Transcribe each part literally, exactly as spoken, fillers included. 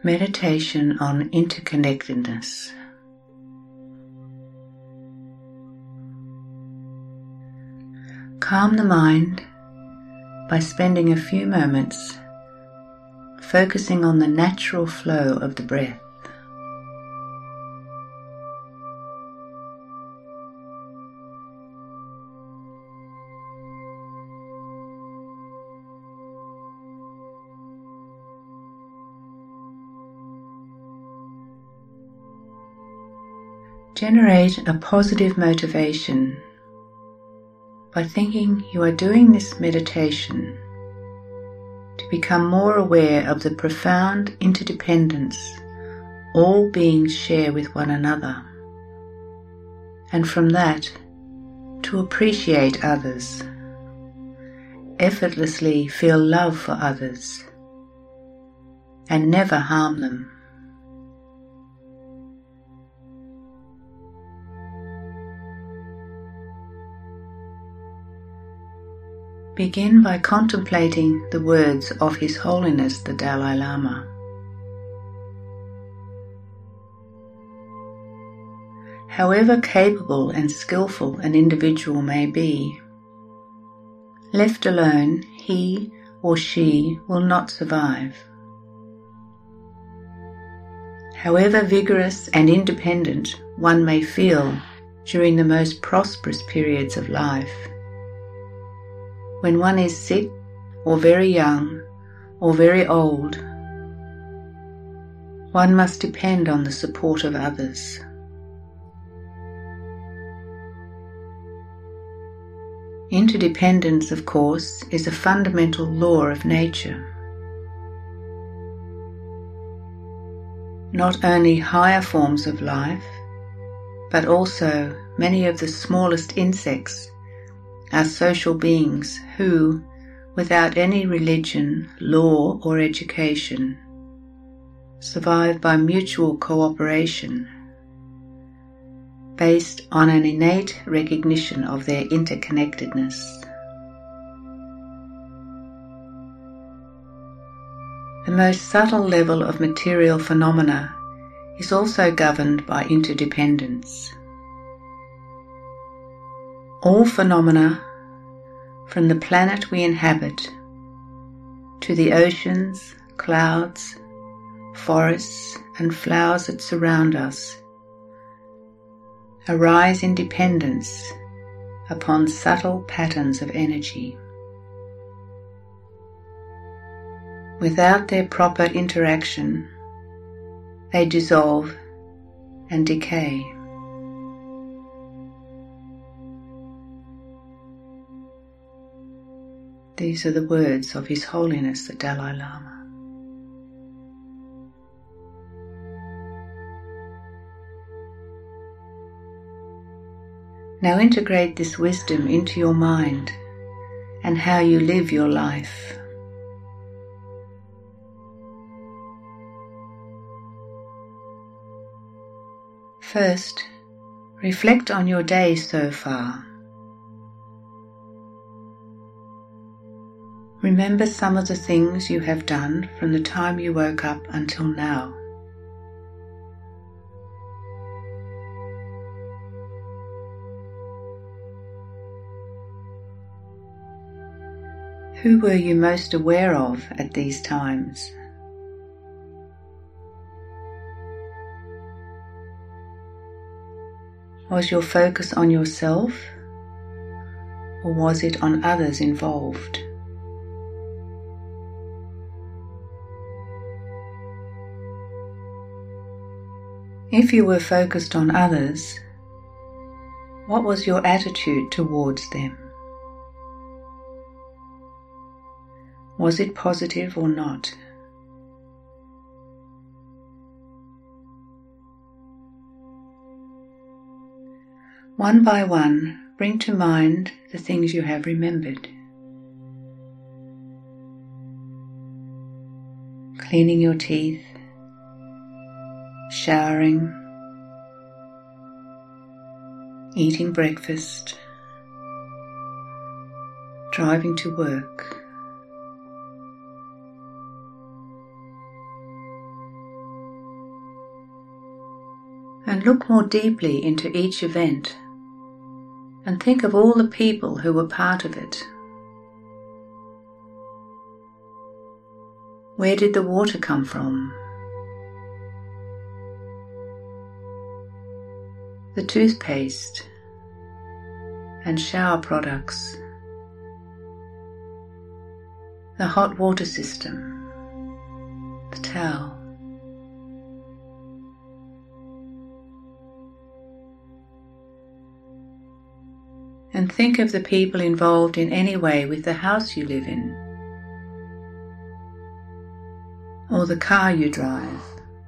Meditation on interconnectedness. Calm the mind by spending a few moments focusing on the natural flow of the breath. Generate a positive motivation by thinking you are doing this meditation to become more aware of the profound interdependence all beings share with one another, and from that to appreciate others, effortlessly feel love for others, and never harm them. Begin by contemplating the words of His Holiness the Dalai Lama. However capable and skillful an individual may be, left alone, he or she will not survive. However vigorous and independent one may feel during the most prosperous periods of life, when one is sick or very young or very old, one must depend on the support of others. Interdependence, of course, is a fundamental law of nature. Not only higher forms of life, but also many of the smallest insects are social beings who, without any religion, law, or education, survive by mutual cooperation, based on an innate recognition of their interconnectedness. The most subtle level of material phenomena is also governed by interdependence. All phenomena, from the planet we inhabit to the oceans, clouds, forests, and flowers that surround us, arise in dependence upon subtle patterns of energy. Without their proper interaction, they dissolve and decay. These are the words of His Holiness the Dalai Lama. Now integrate this wisdom into your mind and how you live your life. First, reflect on your day so far. Remember some of the things you have done from the time you woke up until now. Who were you most aware of at these times? Was your focus on yourself, or was it on others involved? If you were focused on others, what was your attitude towards them? Was it positive or not? One by one, bring to mind the things you have remembered. Cleaning your teeth, showering, eating breakfast, driving to work, And look more deeply into each event and think of all the people who were part of it. Where did the water come from? The toothpaste and shower products, the hot water system, the towel. And think of the people involved in any way with the house you live in, or the car you drive.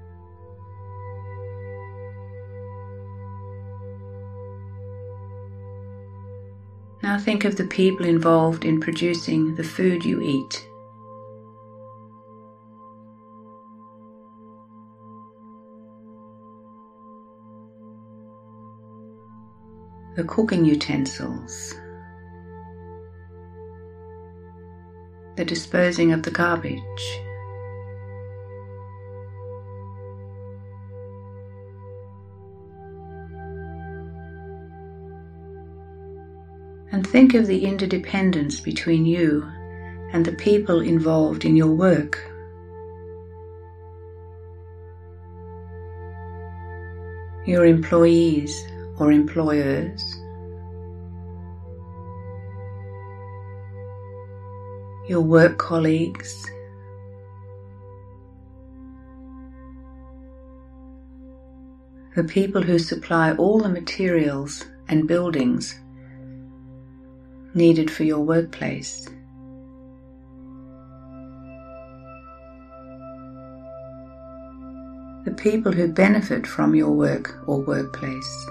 Now think of the people involved in producing the food you eat. The cooking utensils, the disposing of the garbage, and think of the interdependence between you and the people involved in your work. Your employees or employers, your work colleagues, the people who supply all the materials and buildings needed for your workplace. The people who benefit from your work or workplace.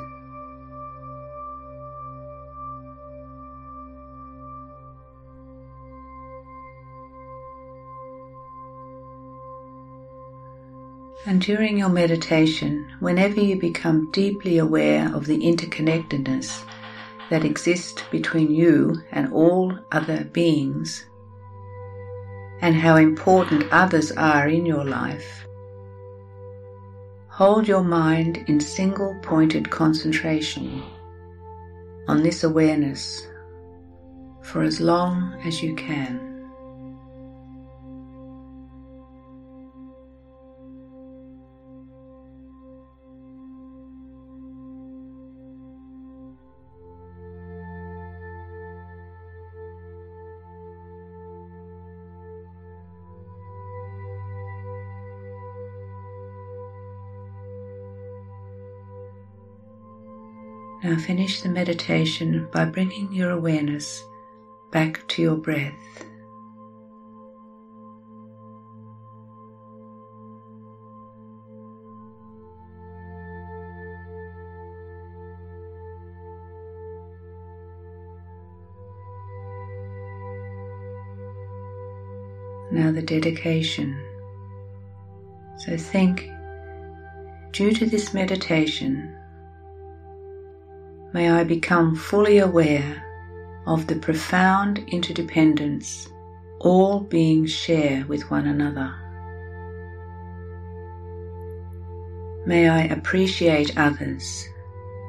And during your meditation, whenever you become deeply aware of the interconnectedness that exists between you and all other beings, and how important others are in your life, hold your mind in single-pointed concentration on this awareness for as long as you can. Now finish the meditation by bringing your awareness back to your breath. Now the dedication. So think, due to this meditation, may I become fully aware of the profound interdependence all beings share with one another. May I appreciate others,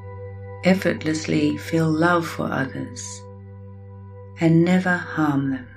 effortlessly feel love for others, and never harm them.